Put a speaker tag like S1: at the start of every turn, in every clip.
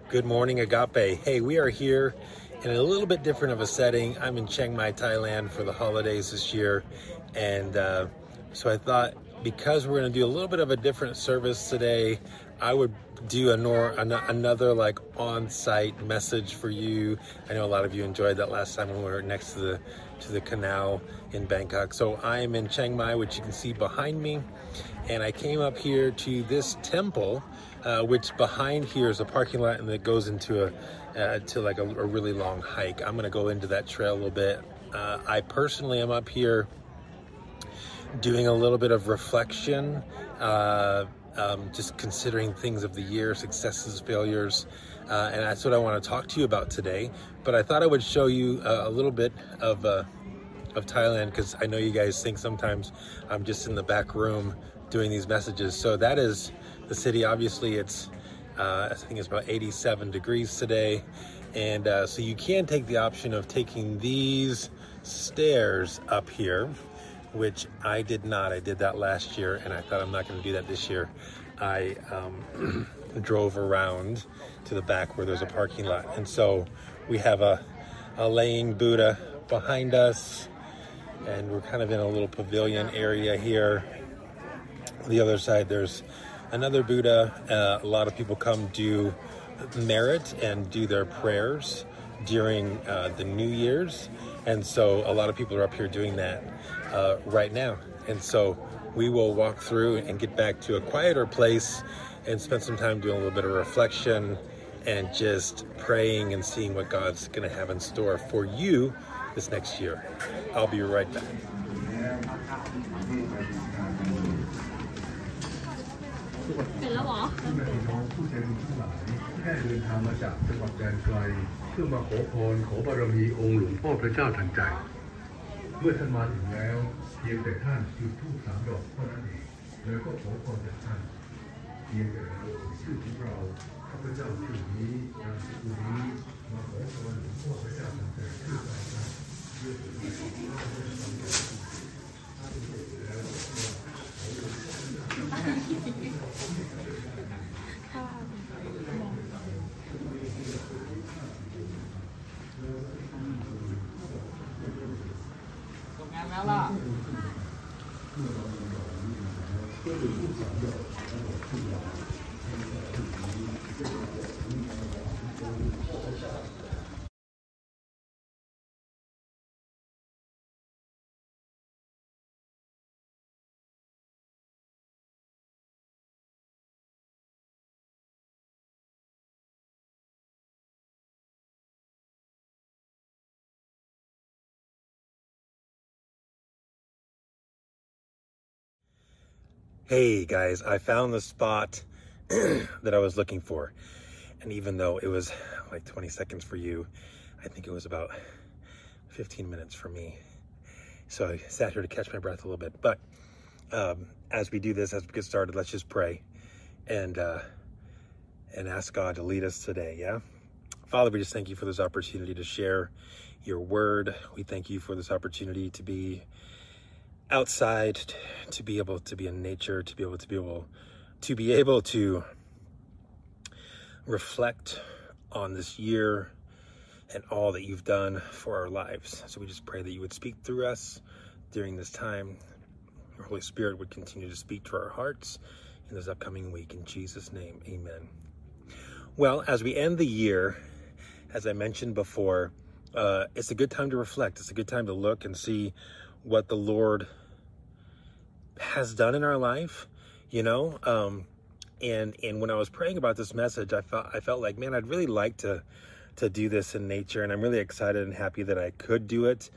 S1: Good morning, Agape. Hey, we are here in a little bit different of a setting. I'm in Chiang Mai, Thailand for the holidays this year. And so I thought because we're going to do a little bit of a different service today, I would do another like on-site message for you. I know a lot of you enjoyed that last time when we were next to the canal in Bangkok. So I am in Chiang Mai, which you can see behind me. And I came up here to this temple, which behind here is a parking lot, and it goes into a really long hike. I'm gonna go into that trail a little bit. I personally am up here doing a little bit of reflection, just considering things of the year, successes, failures, and that's what I want to talk to you about today. But I thought I would show you a little bit of Thailand, because I know you guys think sometimes I'm just in the back room doing these messages. So that is the city. Obviously it's I think it's about 87 degrees today, and so you can take the option of taking these stairs up here, which I did not. I did that last year, and I thought I'm not going to do that this year. I drove around to the back where there's a parking lot, and so we have a laying Buddha behind us, and we're kind of in a little pavilion area here. On the other side, there's another Buddha. A lot of people come do merit and do their prayers during the New Year's. And so a lot of people are up here doing that right now. And so we will walk through and get back to a quieter place and spend some time doing a little bit of reflection and just praying and seeing what God's going to have in store for you this next year. I'll be right back.
S2: เสร็จแล้วเหรอ ผู้ใจบุญทั้งหลายที่ได้เดินทางมาจากจังหวัดแดนไกลเพื่อมาขอพรขอบารมีองค์หลวงพ่อพระเจ้าทันใจเมื่อท่านมาถึงแล้วเพียงแต่ท่านจุดธูป3 ดอกเท่านั้นเองแล้วก็ขอพรจากท่านเพียงแต่ชื่อของเราข้าพเจ้าชื่อนี้นามสกุลนี้มาขอพรหลวงพ่อพระเจ้าทันใจชื่อเรานะเพื่อจะได้ของเราได้ทำการแล้วตรงนั้นแล้วล่ะ
S1: Hey guys, I found the spot that I was looking for. And even though it was like 20 seconds for you, I think it was about 15 minutes for me. So I sat here to catch my breath a little bit. But as we do this, as we get started, let's just pray and ask God to lead us today, yeah? Father, we just thank you for this opportunity to share your word. We thank you for this opportunity to be outside, to be able to be in nature, to be able to reflect on this year and all that you've done for our lives. So we just pray that you would speak through us during this time. Your Holy Spirit would continue to speak to our hearts in this upcoming week. In Jesus' name, amen. Well, as we end the year, as I mentioned before, it's a good time to reflect. It's a good time to look and see what the Lord has done in our life, you know. And when I was praying about this message, I felt like, man, I'd really like to do this in nature, and I'm really excited and happy that I could do it.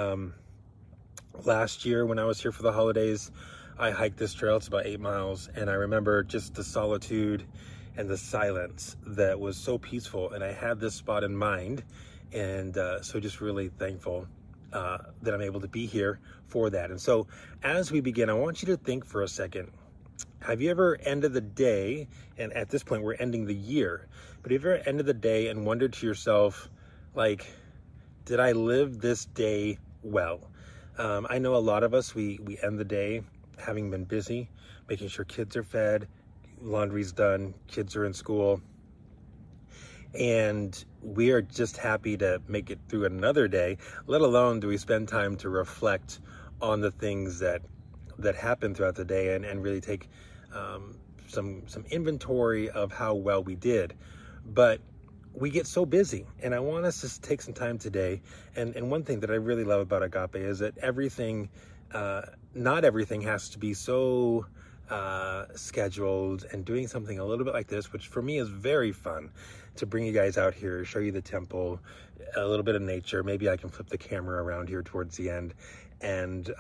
S1: Last year when I was here for the holidays, I hiked this trail. It's about 8 miles, and I remember just the solitude and the silence that was so peaceful, and I had this spot in mind, and so just really thankful that I'm able to be here for that. And so as we begin, I want you to think for a second. Have you ever ended the day, and at this point we're ending the year, but have you ever ended the day and wondered to yourself, like, did I live this day well? I know a lot of us, we end the day having been busy, making sure kids are fed, laundry's done, kids are in school, And we are just happy to make it through another day, let alone do we spend time to reflect on the things that happen throughout the day and really take some inventory of how well we did. But we get so busy, and I want us to take some time today. And one thing that I really love about Agape is that everything, not everything has to be so scheduled, and doing something a little bit like this, which for me is very fun, to bring you guys out here, show you the temple, a little bit of nature. Maybe I can flip the camera around here towards the end and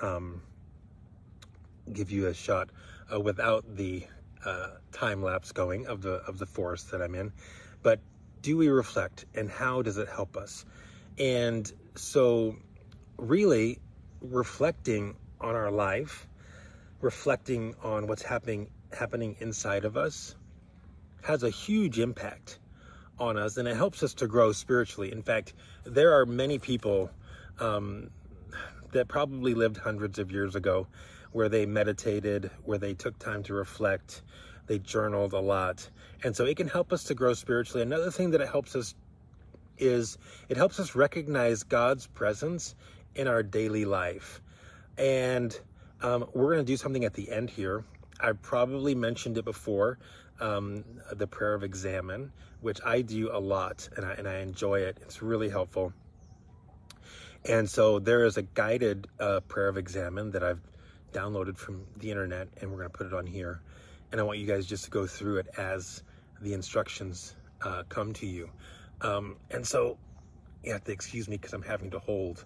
S1: give you a shot without the time lapse going of the forest that I'm in. But do we reflect, and how does it help us? And so really reflecting on our life, reflecting on what's happening inside of us, has a huge impact on us, and it helps us to grow spiritually. In fact, there are many people that probably lived hundreds of years ago where they meditated, where they took time to reflect, they journaled a lot. And so it can help us to grow spiritually. Another thing that it helps us is it helps us recognize God's presence in our daily life. And we're going to do something at the end here. I probably mentioned it before, the prayer of examine, which I do a lot, and I enjoy it. It's really helpful. And so there is a guided prayer of examine that I've downloaded from the internet, and we're going to put it on here. And I want you guys just to go through it as the instructions come to you. And so you have to excuse me because I'm having to hold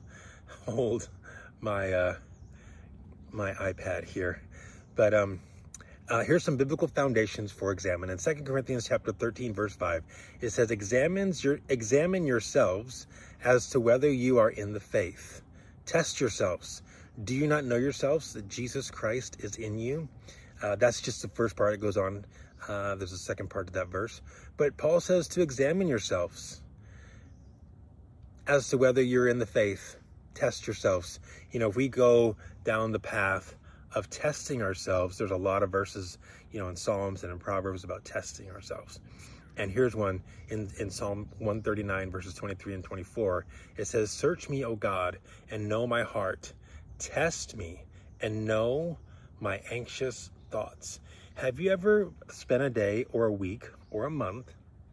S1: my my iPad here. But here's some biblical foundations for examine. In 2 Corinthians chapter 13, verse 5, it says, examine yourselves as to whether you are in the faith. Test yourselves. Do you not know yourselves that Jesus Christ is in you? That's just the first part. It goes on. There's a second part to that verse. But Paul says to examine yourselves as to whether you're in the faith. Test yourselves. You know, if we go down the path of testing ourselves, there's a lot of verses, you know, in Psalms and in Proverbs about testing ourselves. And here's one in Psalm 139, verses 23 and 24. It says, search me, O God, and know my heart. Test me and know my anxious thoughts. Have you ever spent a day or a week or a month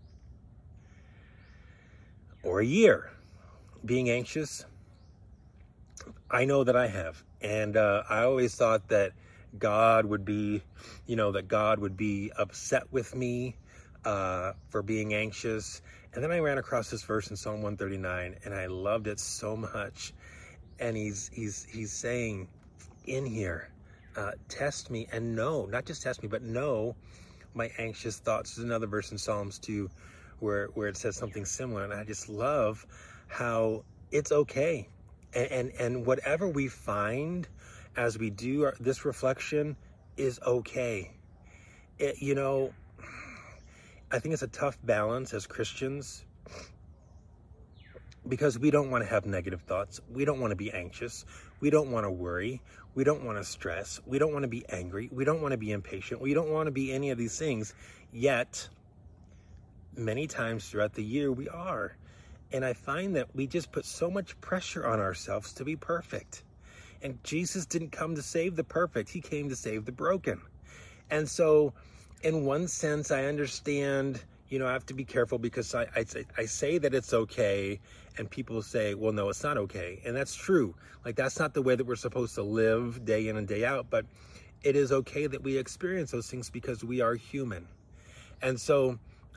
S1: or a year being anxious? I know that I have. And I always thought that God would be, that God would be upset with me for being anxious. And then I ran across this verse in Psalm 139, and I loved it so much. And he's saying in here, test me and know, not just test me, but know my anxious thoughts. There's another verse in Psalms 2 where it says something similar. And I just love how it's okay. And whatever we find as we do this reflection is okay. I think it's a tough balance as Christians, because we don't want to have negative thoughts. We don't want to be anxious. We don't want to worry. We don't want to stress. We don't want to be angry. We don't want to be impatient. We don't want to be any of these things. Yet, many times throughout the year, we are. And I find that we just put so much pressure on ourselves to be perfect. And Jesus didn't come to save the perfect. He came to save the broken. And so, in one sense, I understand, I have to be careful, because I say that it's okay, and people say, well, no, it's not okay. And that's true. Like, that's not the way that we're supposed to live day in and day out. But it is okay that we experience those things because we are human. And so,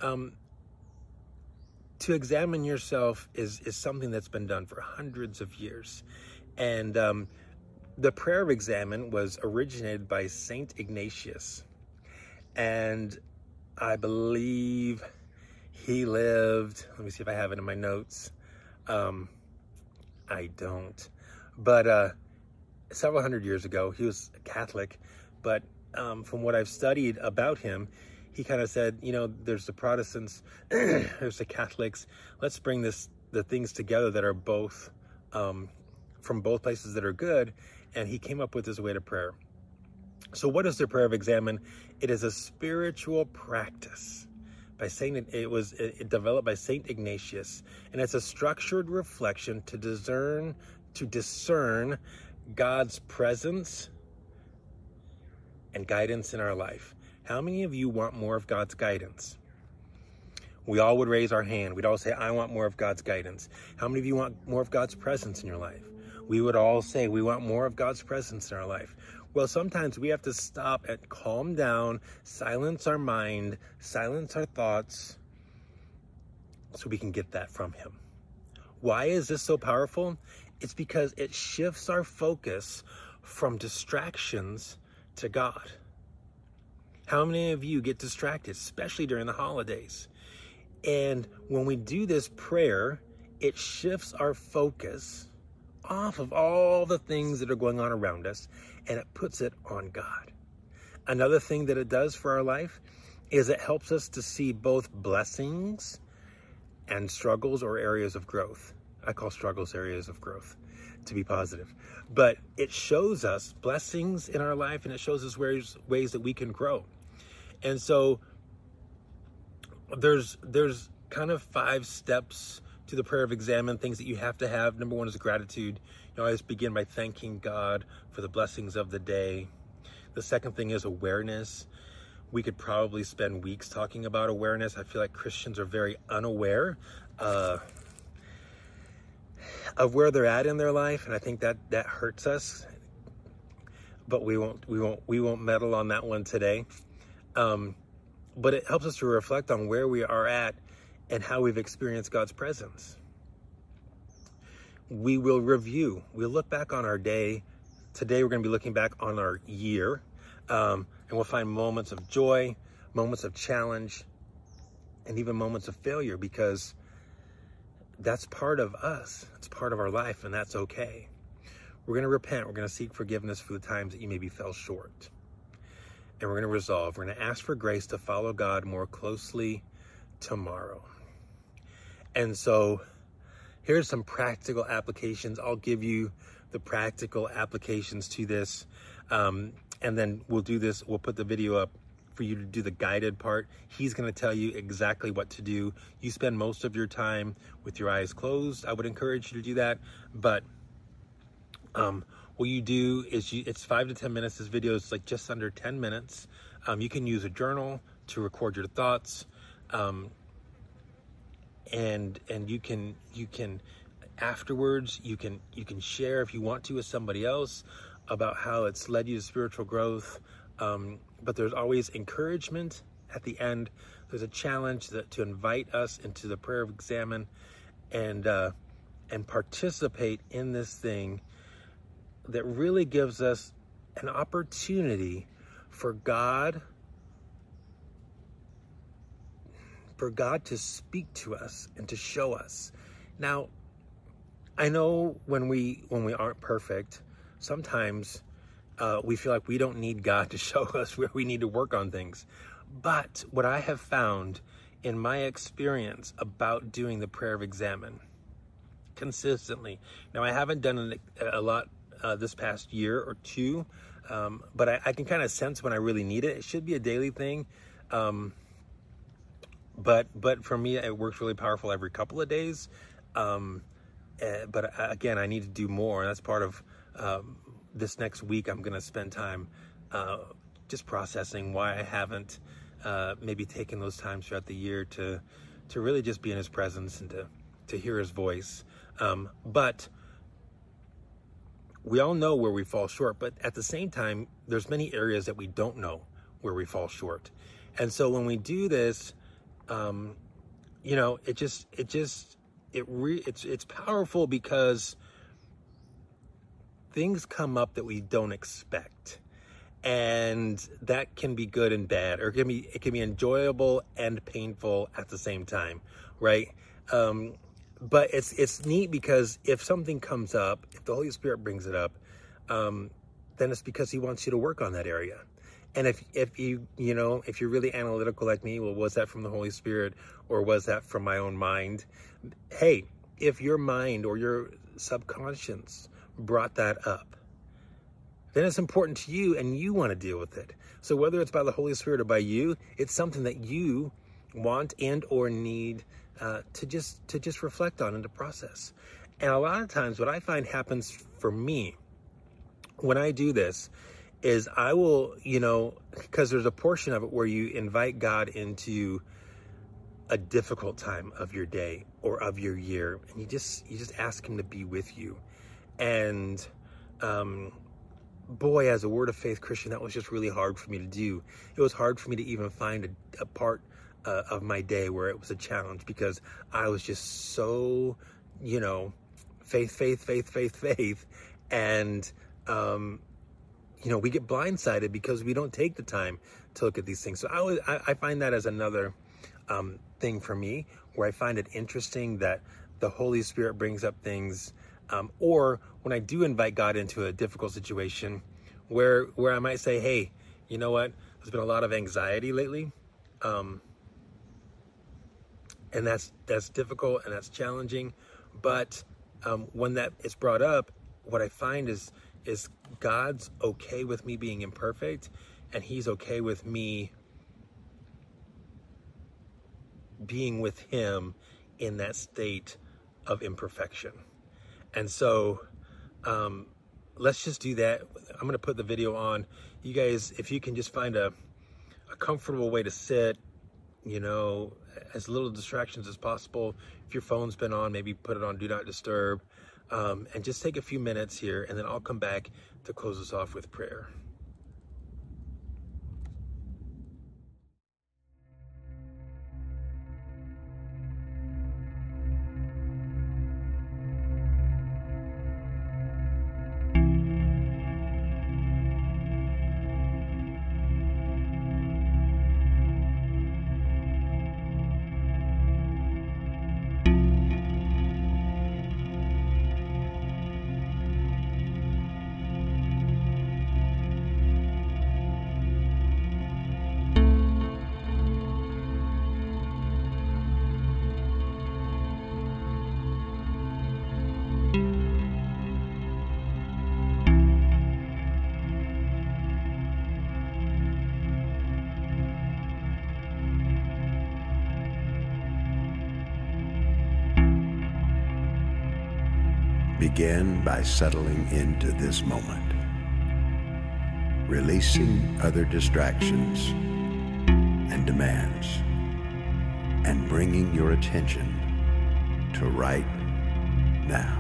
S1: to examine yourself is something that's been done for hundreds of years. And the prayer of examine was originated by Saint Ignatius. And I believe he lived, let me see if I have it in my notes. I don't. But several hundred years ago, he was a Catholic. But from what I've studied about him, he kind of said, there's the Protestants, there's the Catholics. Let's bring the things together that are both from both places that are good. And he came up with this way to prayer. So what is the prayer of examine? It is a spiritual practice It developed by Saint Ignatius, and it's a structured reflection to discern God's presence and guidance in our life. How many of you want more of God's guidance? We all would raise our hand. We'd all say, I want more of God's guidance. How many of you want more of God's presence in your life? We would all say, we want more of God's presence in our life. Well, sometimes we have to stop and calm down, silence our mind, silence our thoughts, so we can get that from him. Why is this so powerful? It's because it shifts our focus from distractions to God. How many of you get distracted, especially during the holidays? And when we do this prayer, it shifts our focus off of all the things that are going on around us, and it puts it on God. Another thing that it does for our life is it helps us to see both blessings and struggles or areas of growth. I call struggles areas of growth, to be positive. But it shows us blessings in our life, and it shows us ways that we can grow. And so there's kind of 5 steps to the prayer of examine, things that you have to have. Number 1 is gratitude. You always begin by thanking God for the blessings of the day. The second thing is awareness. We could probably spend weeks talking about awareness. I feel like Christians are very unaware of where they're at in their life, and I think that hurts us. But we won't meddle on that one today. But it helps us to reflect on where we are at and how we've experienced God's presence. We will review. We'll look back on our day. Today we're going to be looking back on our year. And we'll find moments of joy, moments of challenge, and even moments of failure, because that's part of us. It's part of our life, and that's okay. We're going to repent. We're going to seek forgiveness for the times that you maybe fell short. And we're going to resolve. We're going to ask for grace to follow God more closely tomorrow. And so here's some practical applications. I'll give you the practical applications to this. And then we'll do this. We'll put the video up for you to do the guided part. He's going to tell you exactly what to do. You spend most of your time with your eyes closed. I would encourage you to do that. But what you do is it's 5 to 10 minutes. This video is like just under 10 minutes. You can use a journal to record your thoughts. And you can afterwards, you can share if you want to with somebody else about how it's led you to spiritual growth. But there's always encouragement at the end. There's a challenge to invite us into the prayer of examine and participate in this thing that really gives us an opportunity for God to speak to us and to show us. Now, I know when we aren't perfect, sometimes we feel like we don't need God to show us where we need to work on things. But what I have found in my experience about doing the prayer of examine consistently, now I haven't done it a lot this past year or two, but I can kind of sense when I really need it. It should be a daily thing. But for me, it works really powerful every couple of days. But again, I need to do more. And that's part of this next week. I'm going to spend time just processing why I haven't maybe taken those times throughout the year to really just be in his presence and to hear his voice. But we all know where we fall short, but at the same time, there's many areas that we don't know where we fall short. And so when we do this, it's powerful because things come up that we don't expect, and that can be good and bad, or it can be enjoyable and painful at the same time, right? But it's neat because if something comes up, if the Holy Spirit brings it up, then it's because he wants you to work on that area. And if you're really analytical like me, well, was that from the Holy Spirit or was that from my own mind? Hey, if your mind or your subconscious brought that up, then it's important to you and you want to deal with it. So whether it's by the Holy Spirit or by you, it's something that you want and or need to just reflect on and to process. And a lot of times what I find happens for me when I do this is I will, because there's a portion of it where you invite God into a difficult time of your day or of your year, and you just ask him to be with you. And boy, as a Word of Faith Christian, that was just really hard for me to do. It was hard for me to even find a part of my day where it was a challenge, because I was just so, faith. And, we get blindsided because we don't take the time to look at these things. So I find that as another thing for me, where I find it interesting that the Holy Spirit brings up things, or when I do invite God into a difficult situation where I might say, hey, you know what? There's been a lot of anxiety lately. And that's difficult and that's challenging. But when that is brought up, what I find is God's okay with me being imperfect, and he's okay with me being with him in that state of imperfection. And so let's just do that. I'm going to put the video on. You guys, if you can just find a comfortable way to sit, as little distractions as possible. If your phone's been on, maybe put it on Do Not Disturb, and just take a few minutes here, and then I'll come back to close us off with prayer.
S3: Begin by settling into this moment, releasing other distractions and demands, and bringing your attention to right now.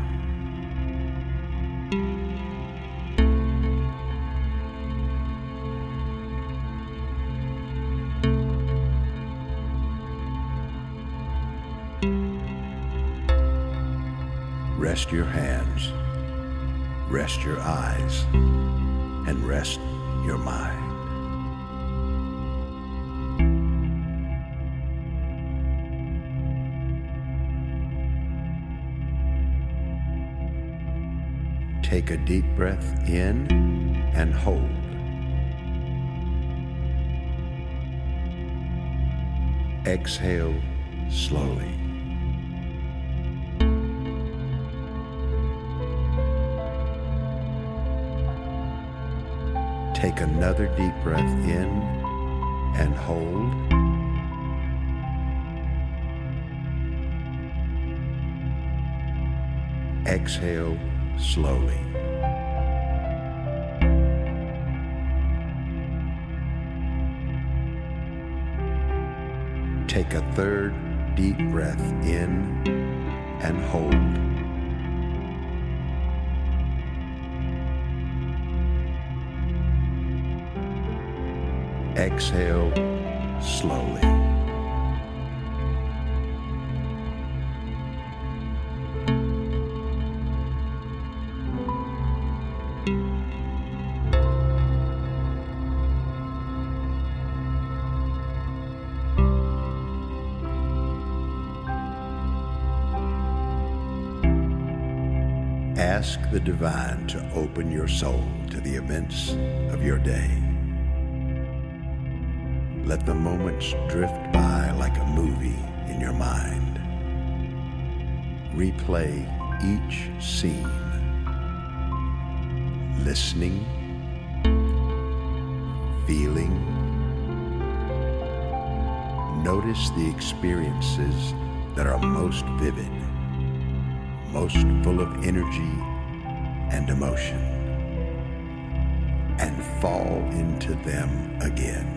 S3: Rest your hands, rest your eyes, and rest your mind. Take a deep breath in and hold. Exhale slowly. Take another deep breath in and hold. Exhale slowly. Take a third deep breath in and hold. Exhale slowly. Ask the divine to open your soul to the events of your day. Let the moments drift by like a movie in your mind. Replay each scene, listening, feeling, Notice the experiences that are most vivid, most full of energy and emotion, and fall into them again.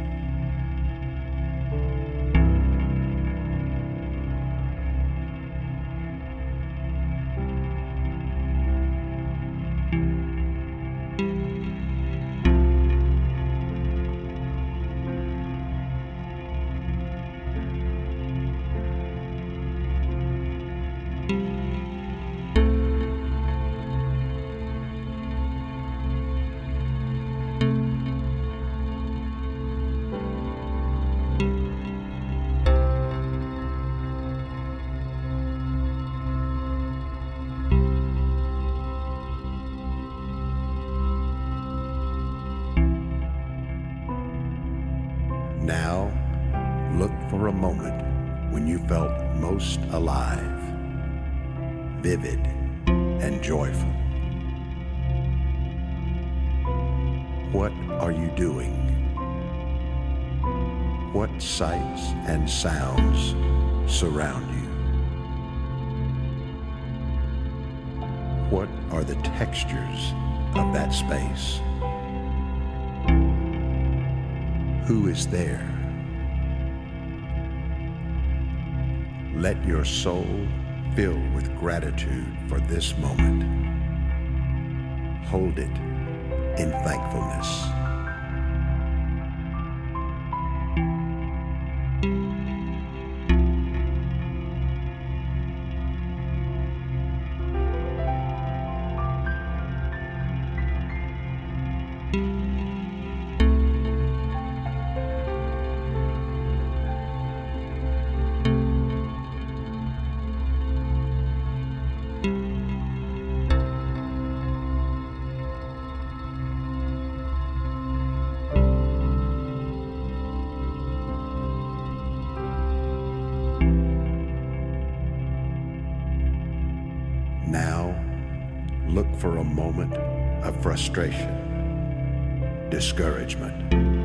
S3: Now, look for a moment when you felt most alive, vivid, and joyful. What are you doing? What sights and sounds surround you? What are the textures of that space? Who is there? Let your soul fill with gratitude for this moment. Hold it in thankfulness. Now, look for a moment of frustration, discouragement.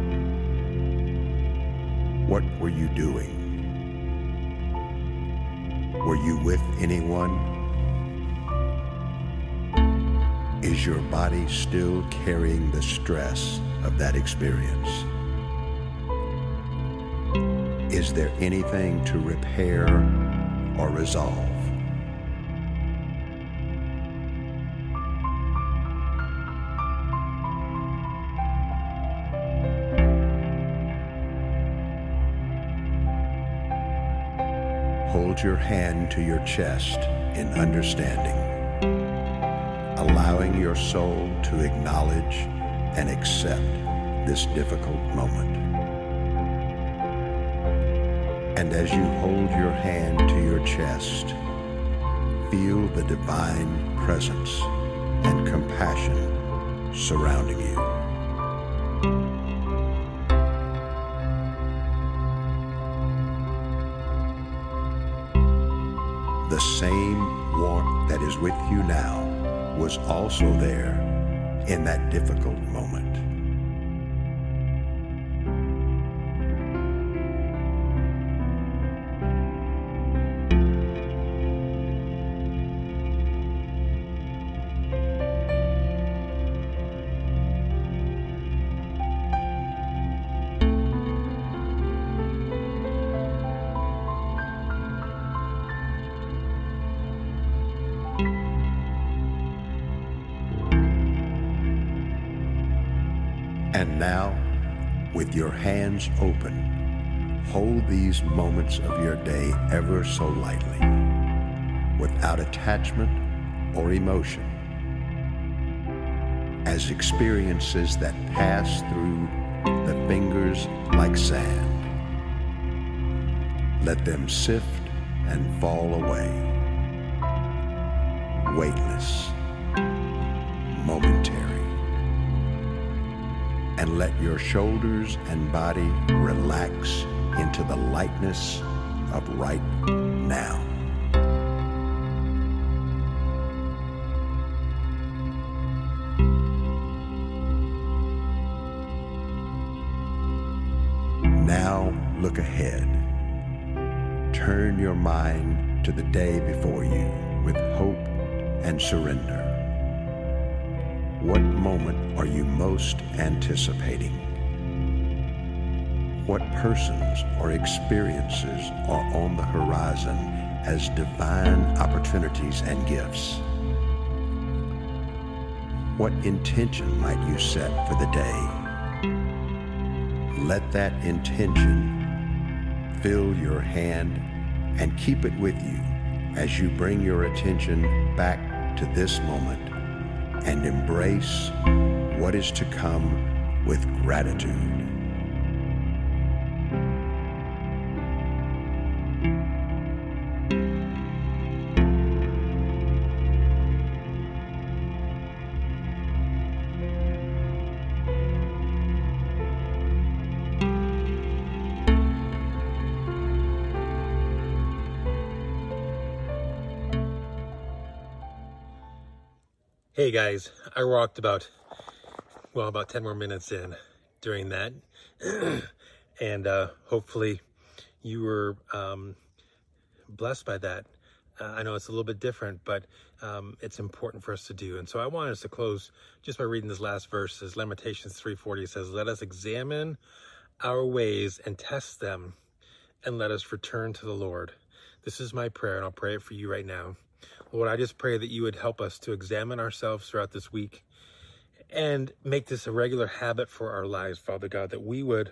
S3: What were you doing? Were you with anyone? Is your body still carrying the stress of that experience? Is there anything to repair or resolve? Hold your hand to your chest in understanding, allowing your soul to acknowledge and accept this difficult moment. And as you hold your hand to your chest, feel the divine presence and compassion surrounding you. The same warmth that is with you now was also there in that difficult moment. And now, with your hands open, hold these moments of your day ever so lightly, without attachment or emotion, as experiences that pass through the fingers like sand. Let them sift and fall away, weightless, momentary. And let your shoulders and body relax into the lightness of right now. Now look ahead. mind to the day before you with hope and surrender. What moment are you most anticipating? What persons or experiences are on the horizon as divine opportunities and gifts? What intention might you set for the day? Let that intention fill your hand and keep it with you as you bring your attention back to this moment and embrace what is to come with gratitude.
S1: Hey guys, I walked about 10 more minutes in during that. And hopefully you were blessed by that. I know it's a little bit different, but it's important for us to do. And so I want us to close just by reading this last verse. As Lamentations 3:40 says, "Let us examine our ways and test them, and let us return to the Lord." This is my prayer, and I'll pray it for you right now. Lord, I just pray that you would help us to examine ourselves throughout this week and make this a regular habit for our lives, Father God, that we would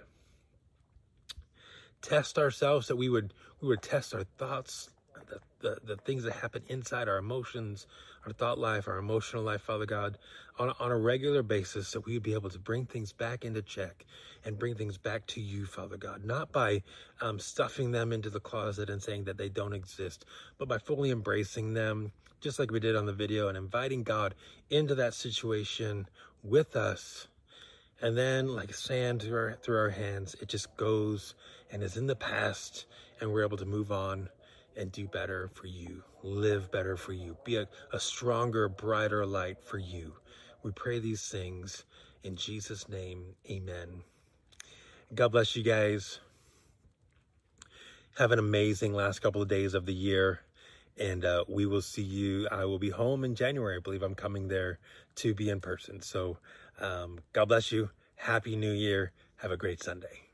S1: test ourselves, that we would test our thoughts, the things that happen inside our emotions, our thought life, our emotional life, Father God, on a regular basis, so we would be able to bring things back into check and bring things back to you, Father God, not by stuffing them into the closet and saying that they don't exist, but by fully embracing them, just like we did on the video, and inviting God into that situation with us. And then, like sand through our hands, it just goes and is in the past, and we're able to move on and do better for you, live better for you, be a stronger, brighter light for you. We pray these things in Jesus' name, amen. God bless you guys. Have an amazing last couple of days of the year, and we will see you. I will be home in January. I believe I'm coming there to be in person. So God bless you. Happy New Year. Have a great Sunday.